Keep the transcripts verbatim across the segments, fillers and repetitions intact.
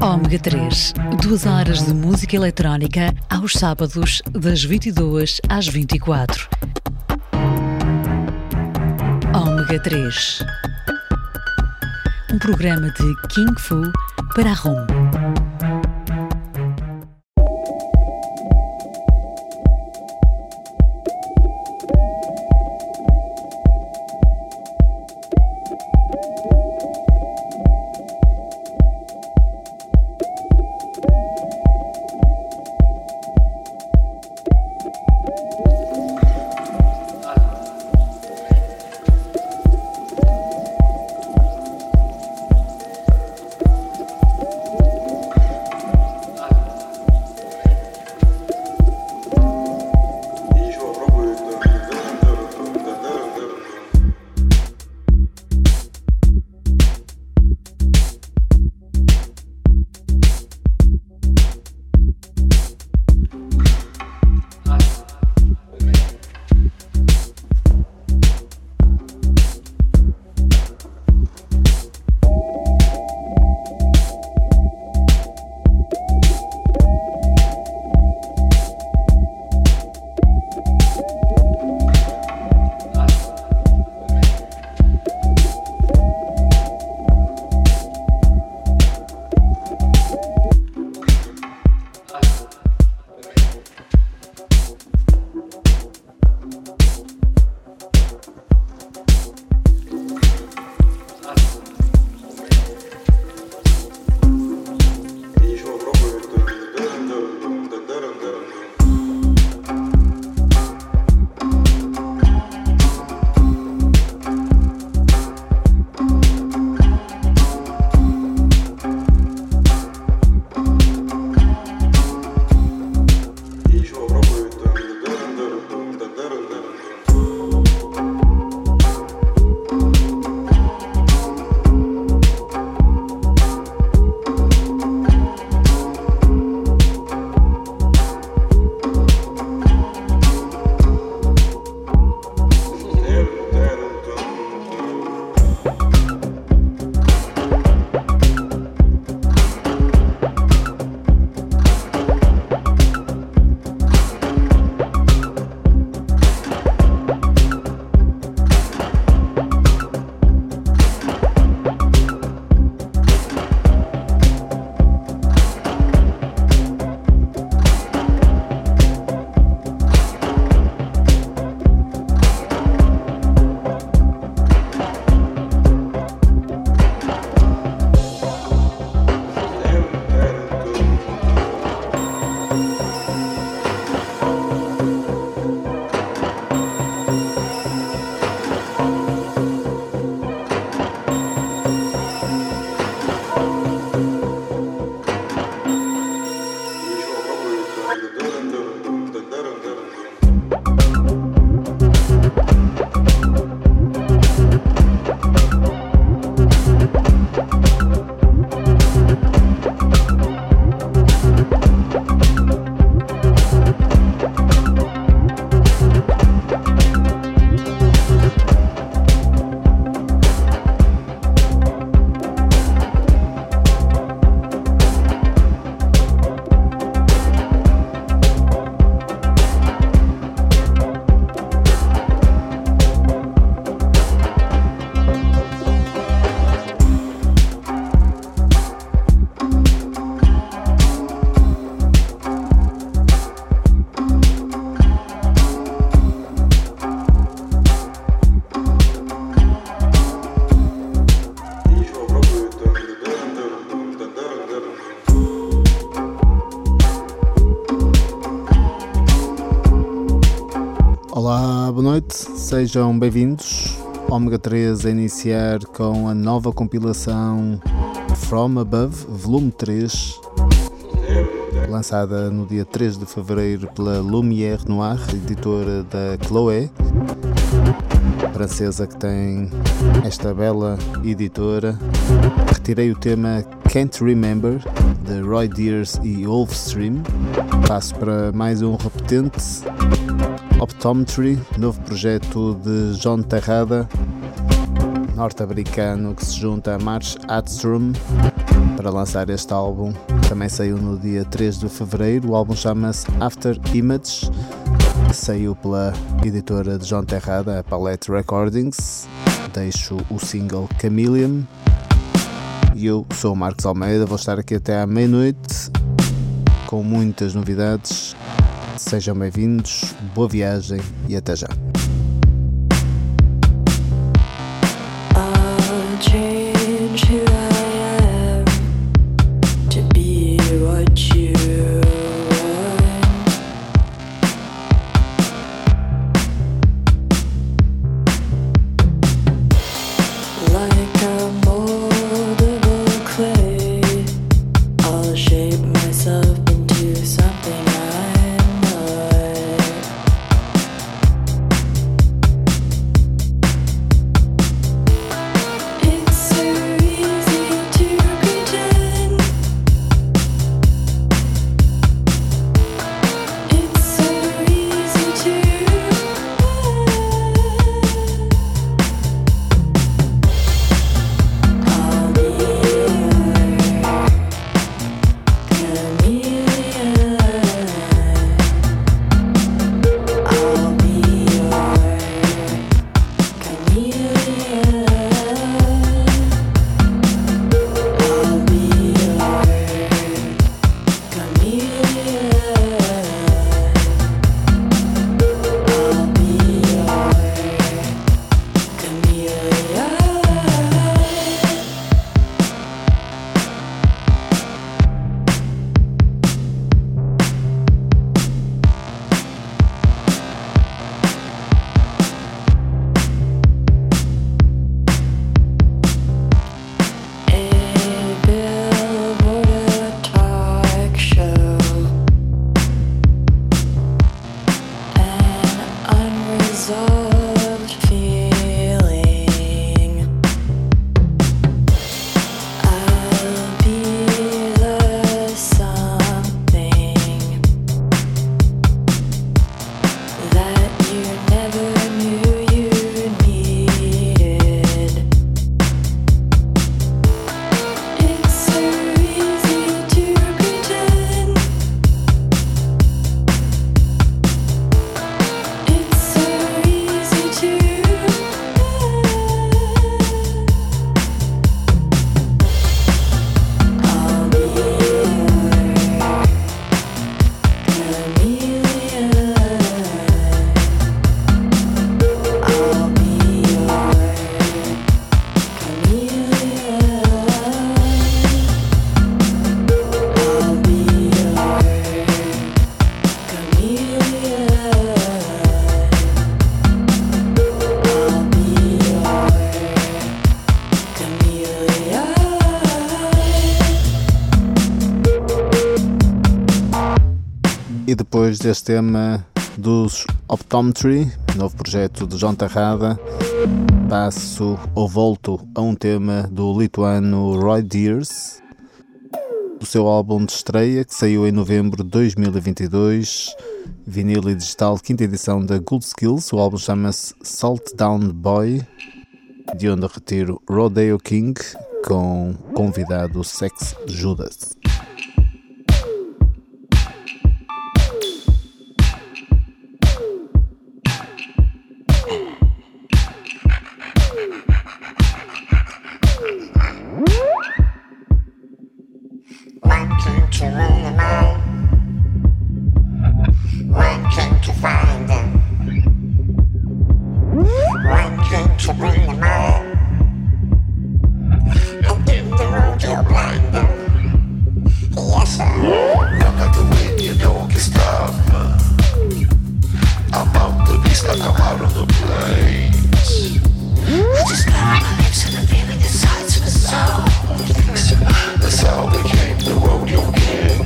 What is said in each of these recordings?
Ômega três, duas horas de música eletrónica aos sábados das vinte e duas às vinte e quatro. Ômega três, um programa de King Fu para a ROM. Olá, boa noite, sejam bem-vindos. Ômega três a iniciar com a nova compilação From Above, volume três, lançada no dia três de fevereiro pela Lumière Noir, editora da Chloé, francesa que tem esta bela editora. Retirei o tema Can't Remember, de Roy Deers e Wolfstream. Passo para mais um repetente, Optometry, novo projeto de John Terrada, norte-americano que se junta a March Adstrom para lançar este álbum. Também saiu no dia três de fevereiro. O álbum chama-se After Image. Saiu pela editora de João Terrada, a Palette Recordings. Deixo o single Chameleon. E eu sou o Marcos Almeida, vou estar aqui até à meia-noite com muitas novidades. Sejam bem-vindos, boa viagem e até já. E depois deste tema dos Optometry, novo projeto de João Terrada, passo ou volto a um tema do lituano Roy Deers, do seu álbum de estreia que saiu em novembro de dois mil e vinte e dois, vinil e digital, quinta edição da Good Skills. O álbum chama-se Salt Down Boy, de onde retiro Rodeo King com convidado Sex Judas. Wanting to rule them all, wanting to find them, wanting to bring them all, and in the road you'll blind them, yes sir. Look at the wind, you don't get stop. I'm out the beast like I'm out of the plains. I just got on my lips and I'm feeling the sides of a soul. That's how they came, the rodeo king.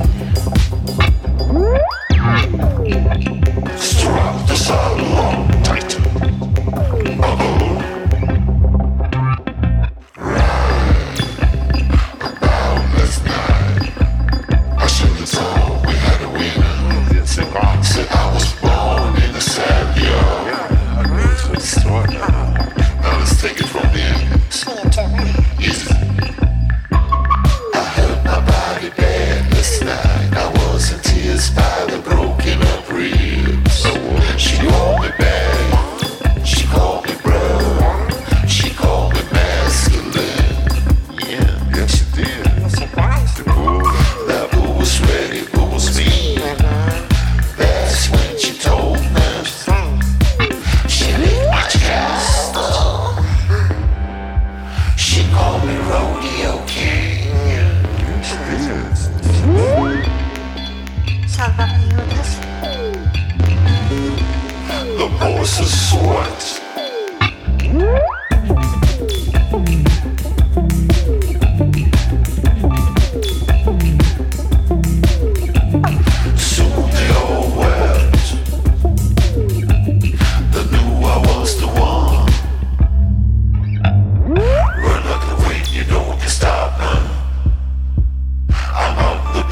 Strap the saddle on tight. Bubble.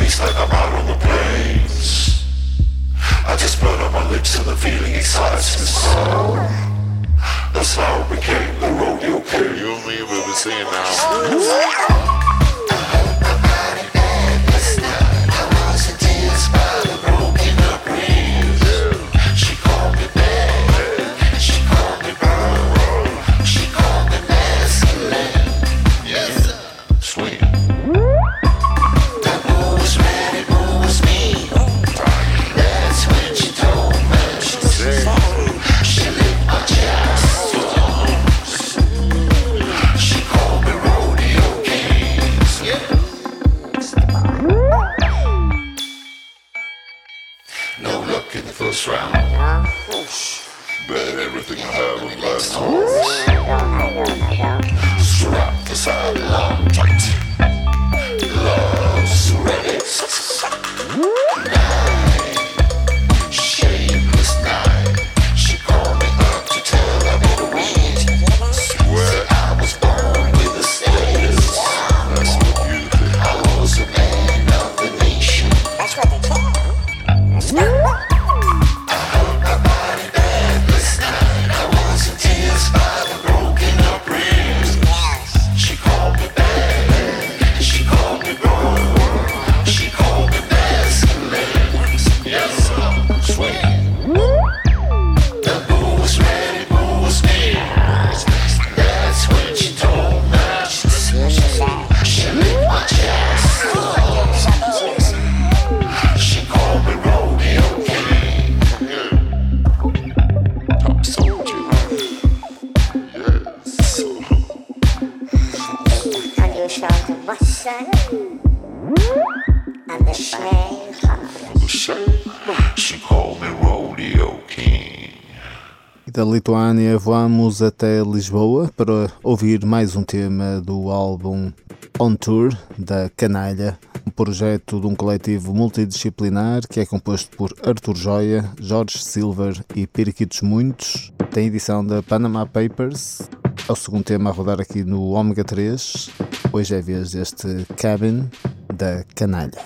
beast like I'm out on the plains. I just burn on my lips and the feeling excites me so. That's how it became the rodeo king. You and me will be singing now. Da Lituânia vamos até Lisboa para ouvir mais um tema do álbum On Tour da Canalha, um projeto de um coletivo multidisciplinar que é composto por Arthur Joia, Jorge Silver e Periquitos Muitos. Tem edição da Panama Papers. É o segundo tema a rodar aqui no Ômega três. Hoje é a vez deste Cabin da Canalha.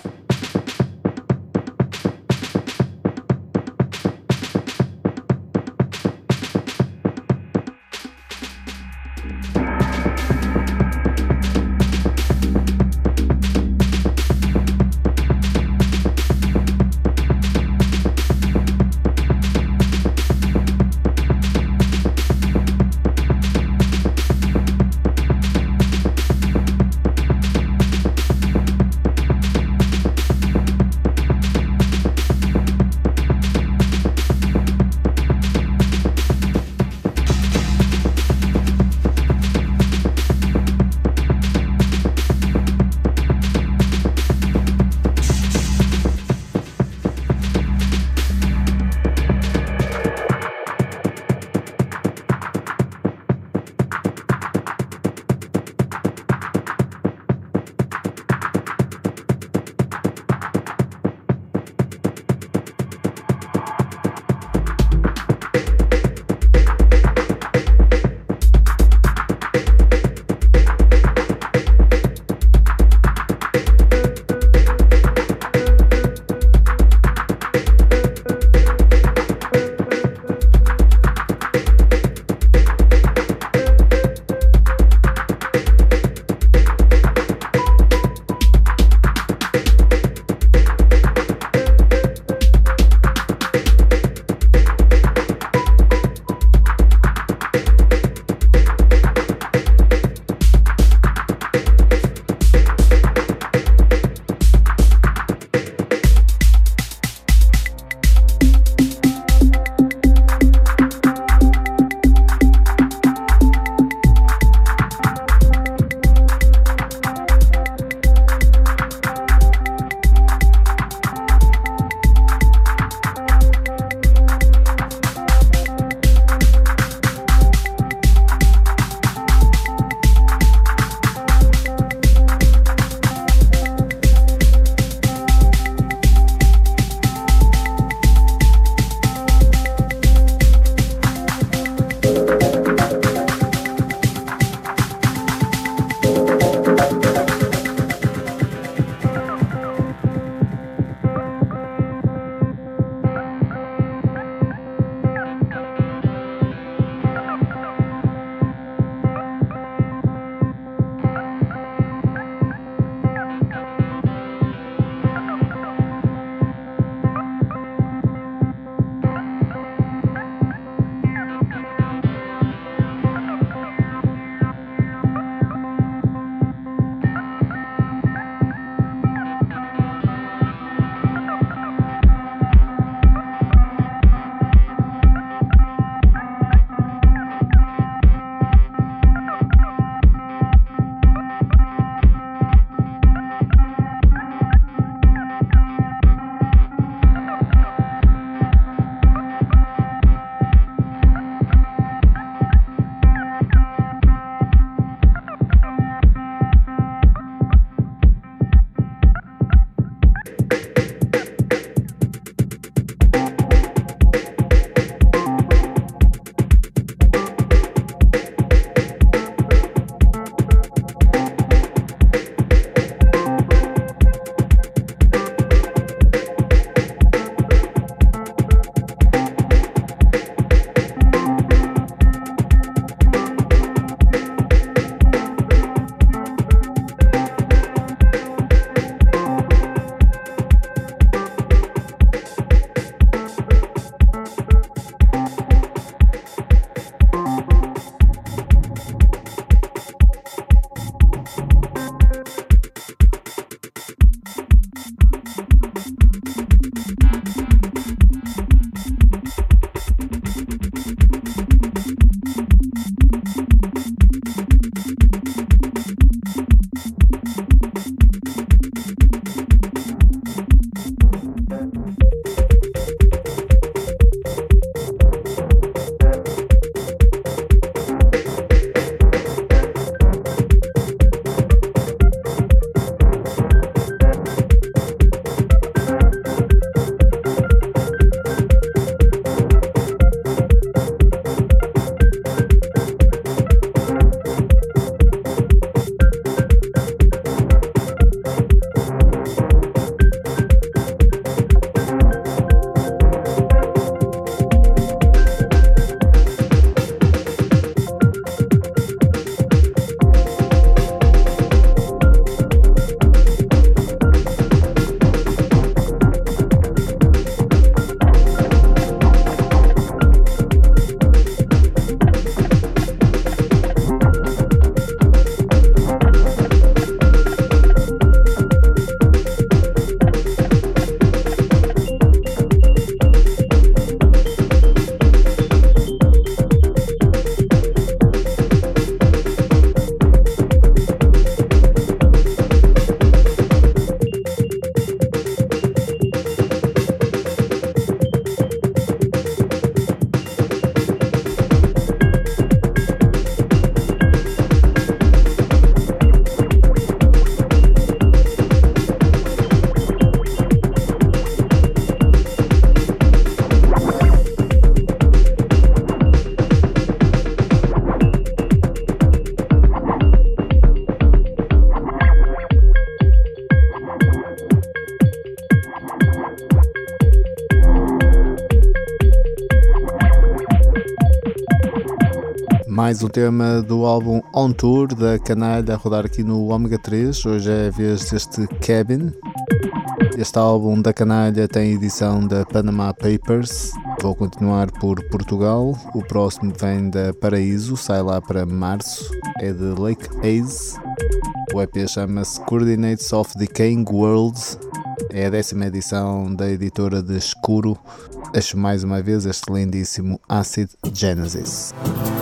Mais um tema do álbum On Tour da Canalha a rodar aqui no Ômega três. Hoje é a vez deste Cabin. Este álbum da Canalha tem edição da Panama Papers. Vou continuar por Portugal. O próximo vem da Paraíso, sai lá para março. É de Lake Haze. O E P chama-se Coordinates of Decaying Worlds. É a décima edição da editora de Escuro. Acho mais uma vez este lindíssimo Acid Genesis.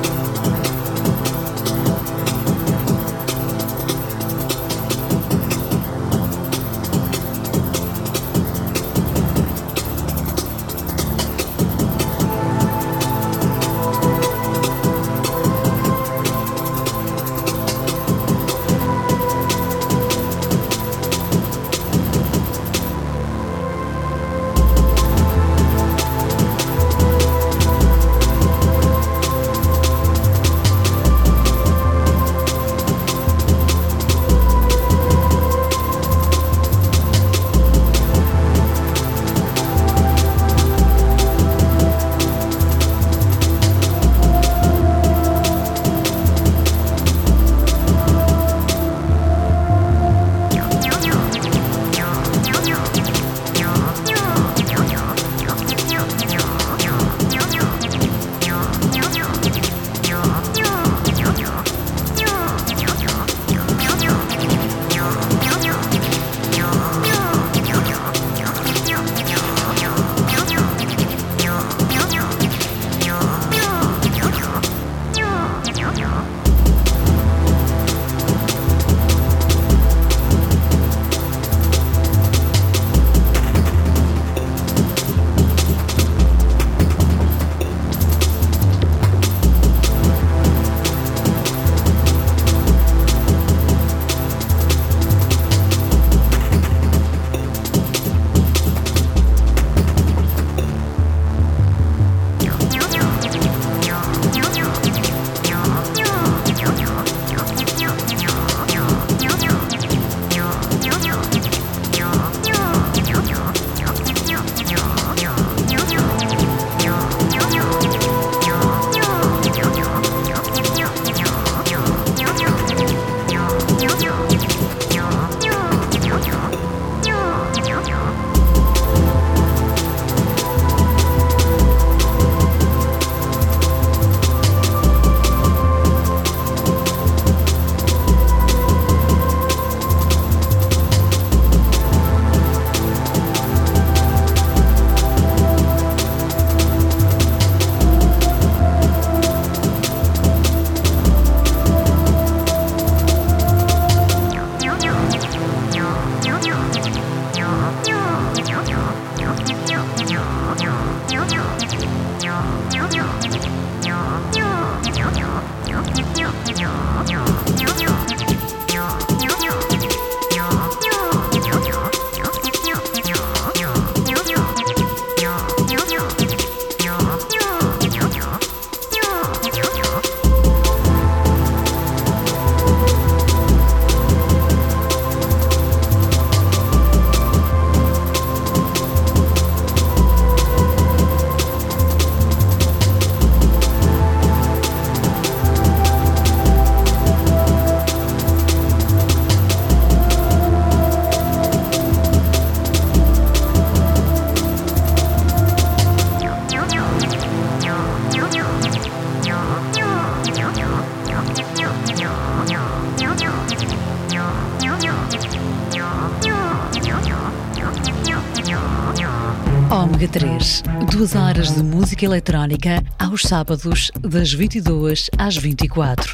Ômega três, duas horas de música eletrónica aos sábados das vinte e duas às vinte e quatro.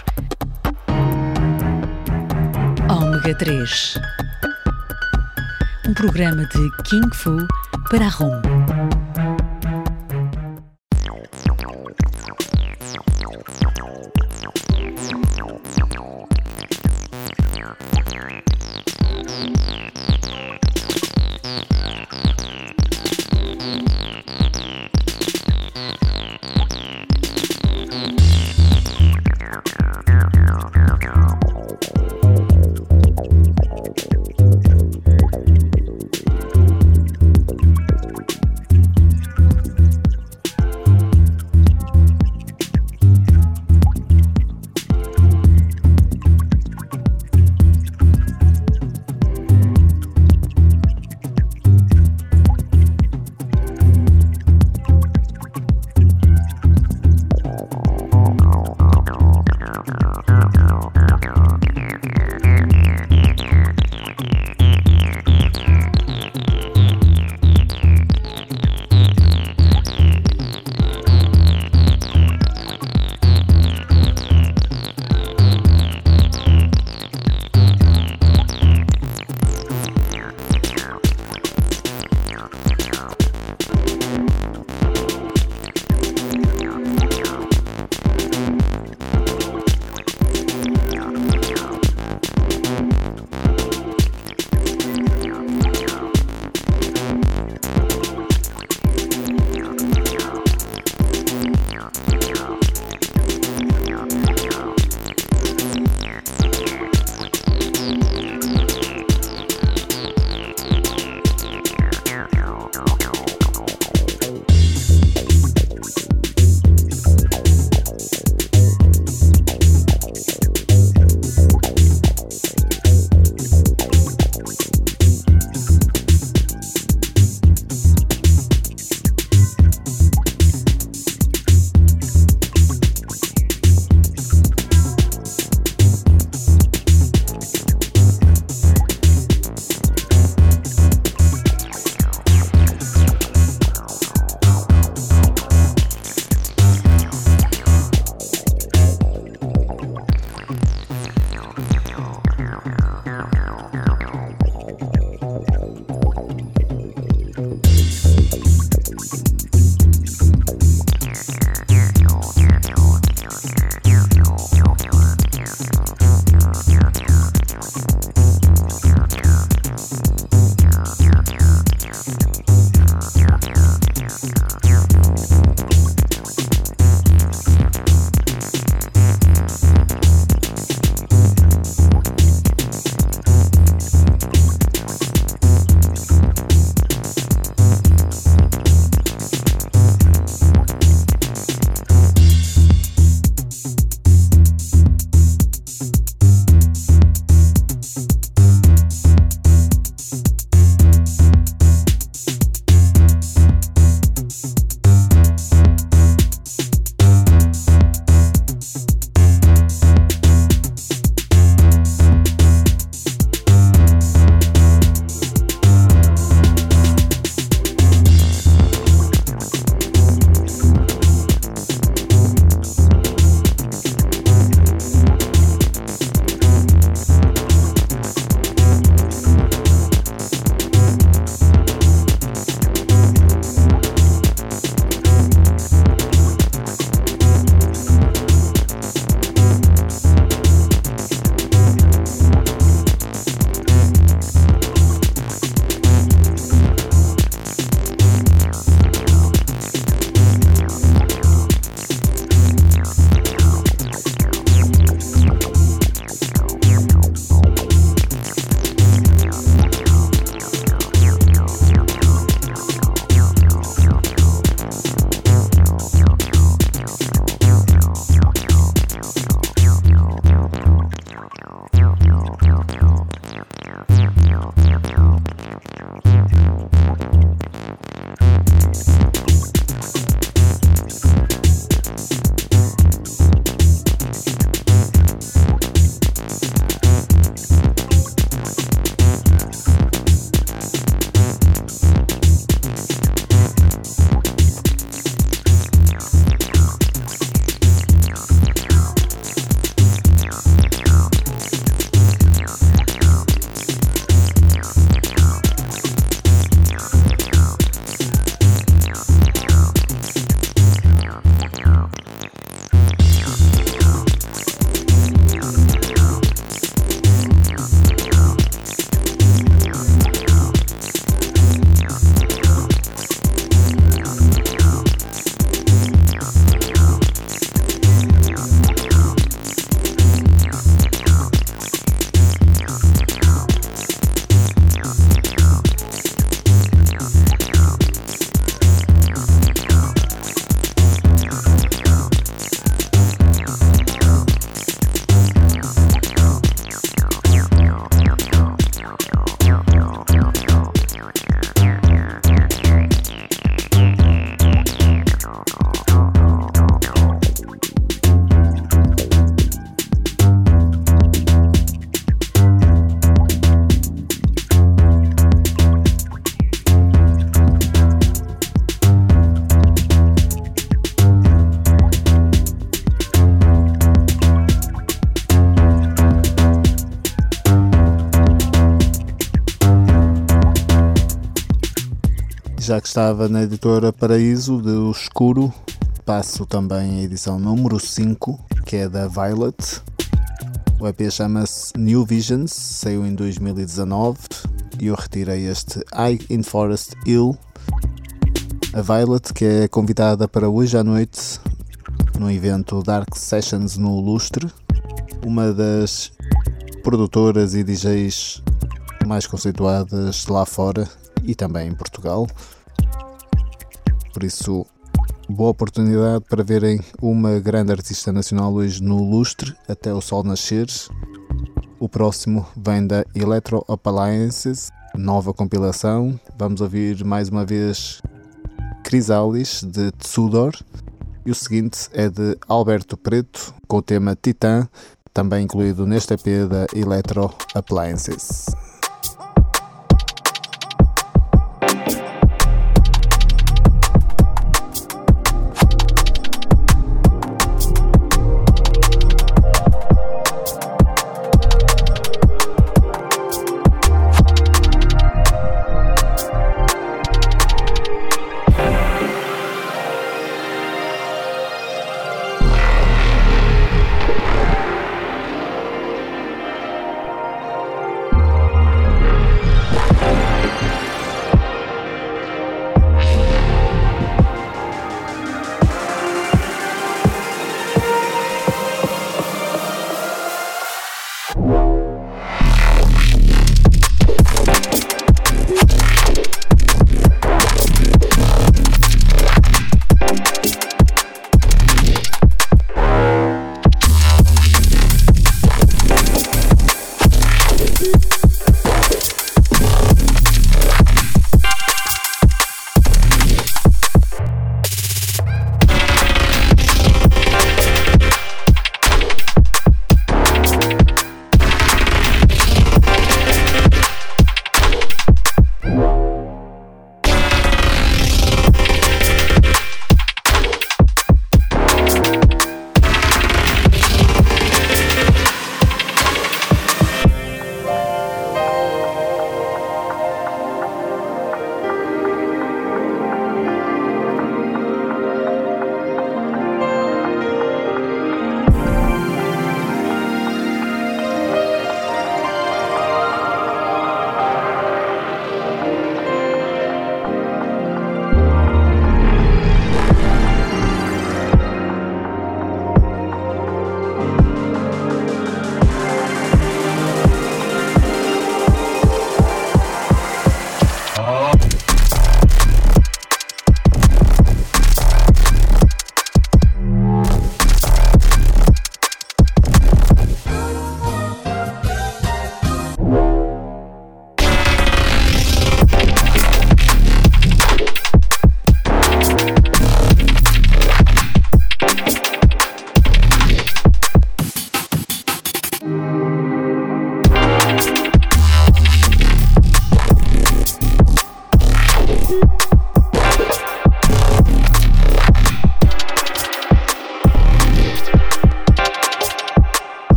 Ômega três, um programa de King Fu para a ROM. Já que estava na editora Paraíso de O Escuro, passo também a edição número cinco, que é da Violet. O E P chama-se New Visions, saiu em dois mil e dezanove e eu retirei este High in Forest Hill. A Violet, que é convidada para hoje à noite no evento Dark Sessions no Lustre, uma das produtoras e D Js mais conceituadas lá fora e também em Portugal. Por isso, boa oportunidade para verem uma grande artista nacional hoje no Lustre, até o sol nascer. O próximo vem da Electro Appliances, nova compilação. Vamos ouvir mais uma vez Chrysalis, de Tsudor. E o seguinte é de Alberto Preto, com o tema Titã, também incluído neste E P da Electro Appliances. Thank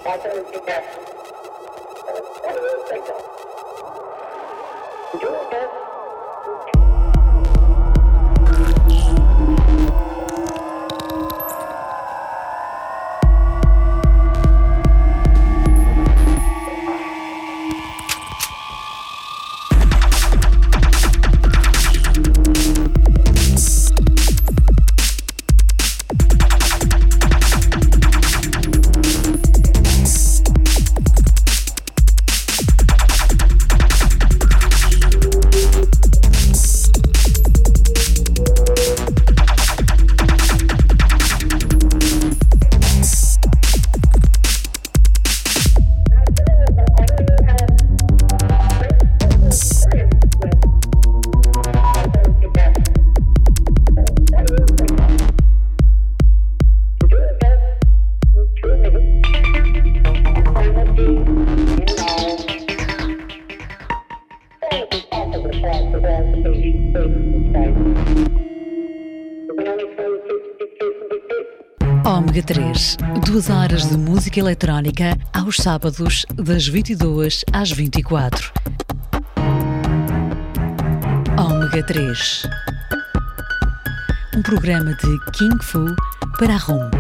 Ômega três, duas horas de música eletrónica aos sábados das vinte e duas às vinte e quatro. Ômega três, um programa de King Fu para a ROM.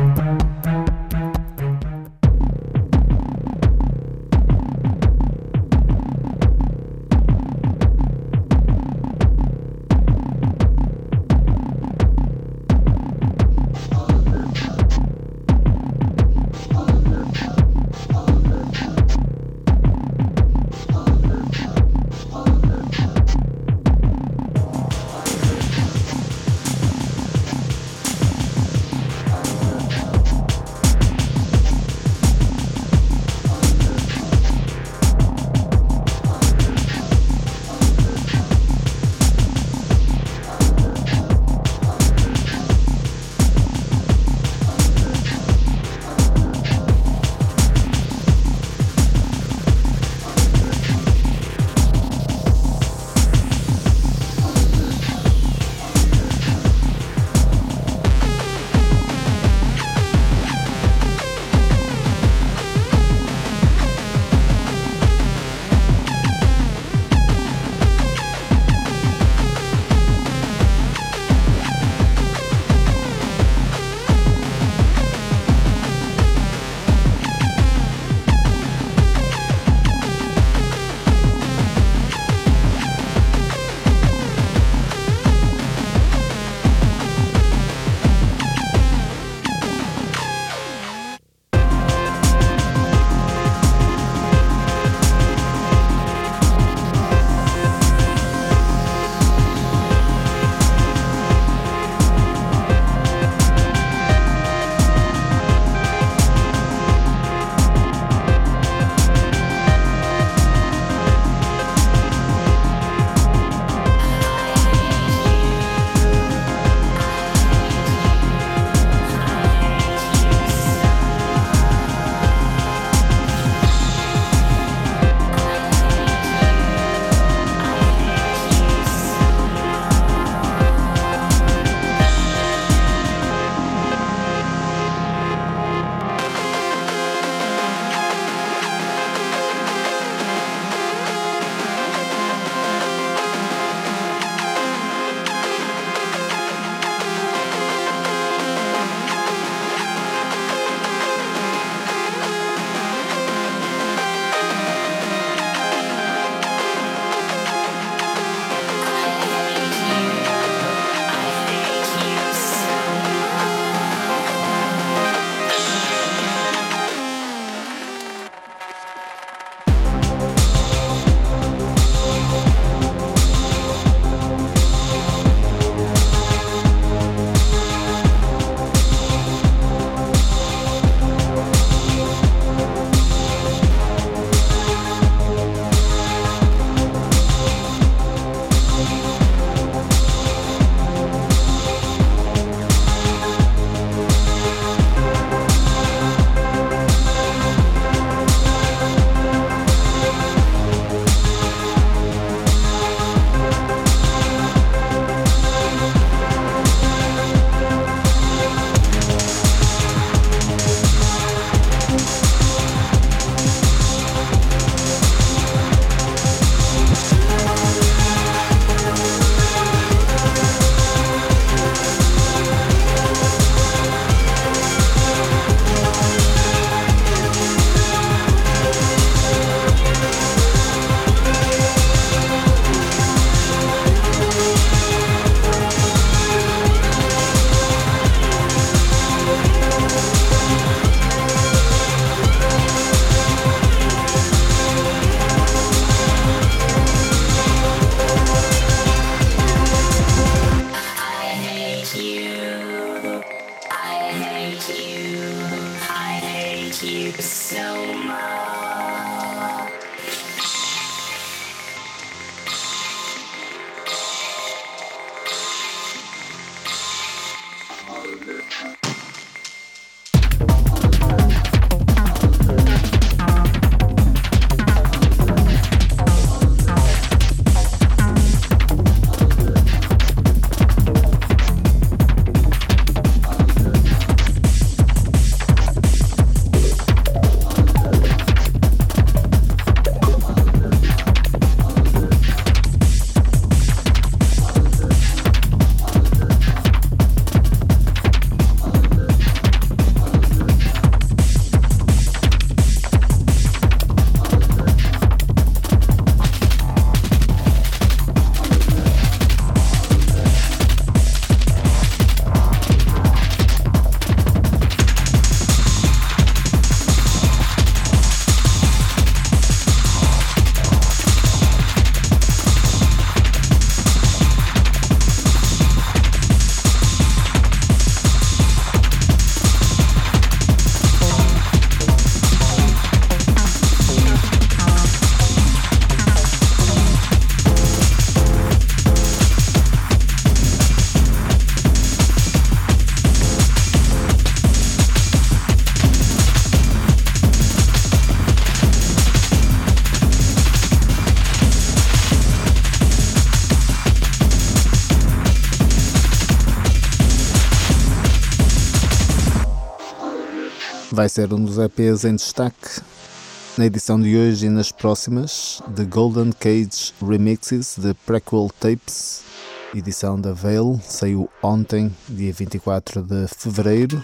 you so much. Vai ser um dos E Ps em destaque na edição de hoje e nas próximas, The Golden Cage Remixes de Prequel Tapes, edição da Veil, saiu ontem, dia vinte e quatro de fevereiro.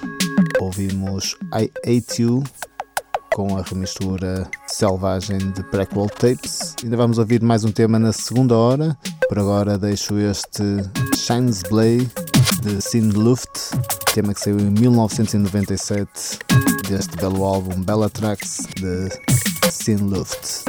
Ouvimos I Hate You com a remistura selvagem de Prequel Tapes. Ainda vamos ouvir mais um tema na segunda hora. Por agora deixo este Shines Blade de Sin Luft, tema que saiu em mil novecentos e noventa e sete deste belo álbum Bellatrix de Sin Luft.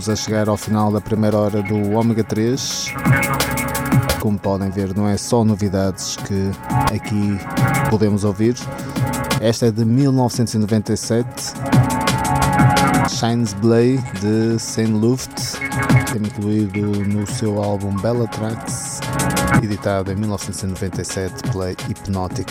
a chegar ao final da primeira hora do Ômega três. Como podem ver, não é só novidades que aqui podemos ouvir. Esta é de mil novecentos e noventa e sete, Shines Blay de Saint Luft, tema incluído no seu álbum Bellatrix, editado em mil novecentos e noventa e sete pela Hypnotic.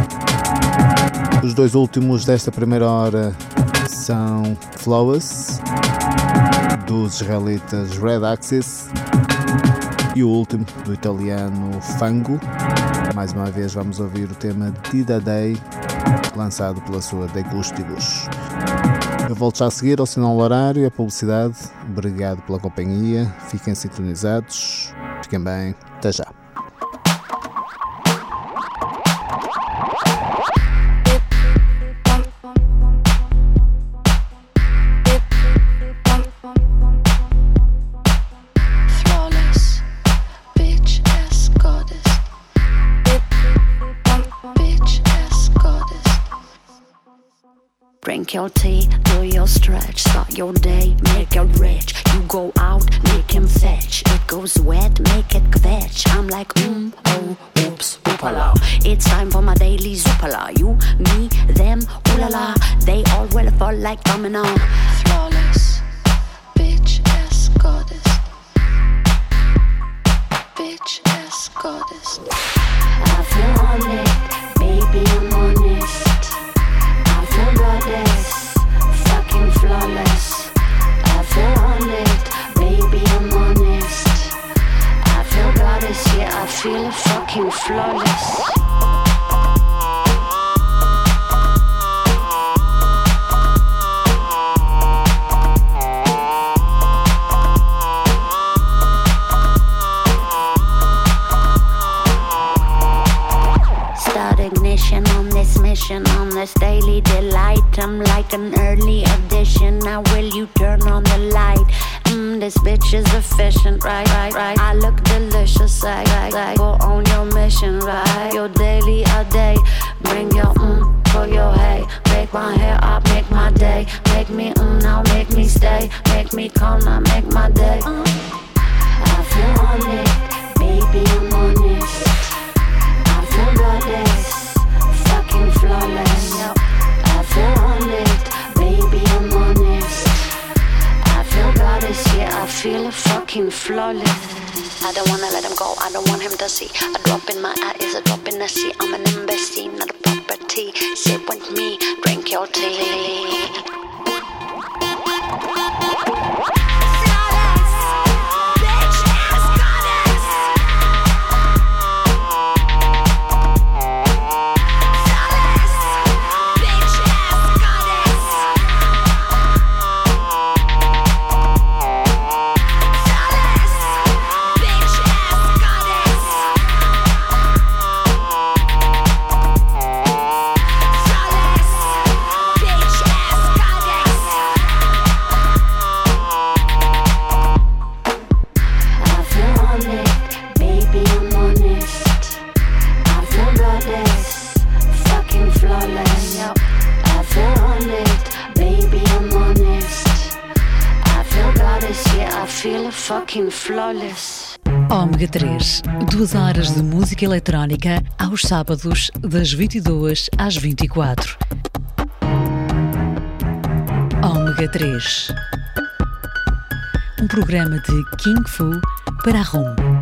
Os dois últimos desta primeira hora são Flawless, dos israelitas Red Axis, e o último do italiano Fango. Mais uma vez vamos ouvir o tema Did a Day, lançado pela sua De Gustibus. Eu volto já a seguir ao sinal horário e a publicidade. Obrigado pela companhia, fiquem sintonizados, fiquem bem, até já. Drink your tea, do your stretch, start your day, make it rich. You go out, make him fetch. It goes wet, make it kvetch. I'm like, mm, oh, oops, oopala. It's time for my daily zoopala. You, me, them, ooh la la. They all will fall like domino. Flawless, bitch ass goddess. Bitch ass goddess. I feel on it, baby, I'm honest. Goddess, fucking flawless. I feel on it, baby, I'm honest. I feel goddess, yeah, I feel fucking flawless. On this mission, on this daily delight, I'm like an early edition. Now will you turn on the light? Mmm, this bitch is efficient, right, right, right. I look delicious, I, I, I go on your mission, right? Your daily a day, bring your mmm for your hey. Make my hair up, make my day. Make me mmm, now make me stay. Make me calm, now make my day. Mm. I feel on it, baby, I'm honest. I feel goddess. Flawless, I feel on it, baby, I'm honest. I feel goddess, yeah, I feel fucking flawless. I don't wanna let him go, I don't want him to see. A drop in my eye is a drop in the sea. I'm an embassy, not a property. Sit with me, drink your tea. Flawless. Ômega três, duas horas de música eletrónica aos sábados das vinte e duas às vinte e quatro. Ômega três, um programa de Kung Fu para a Rum.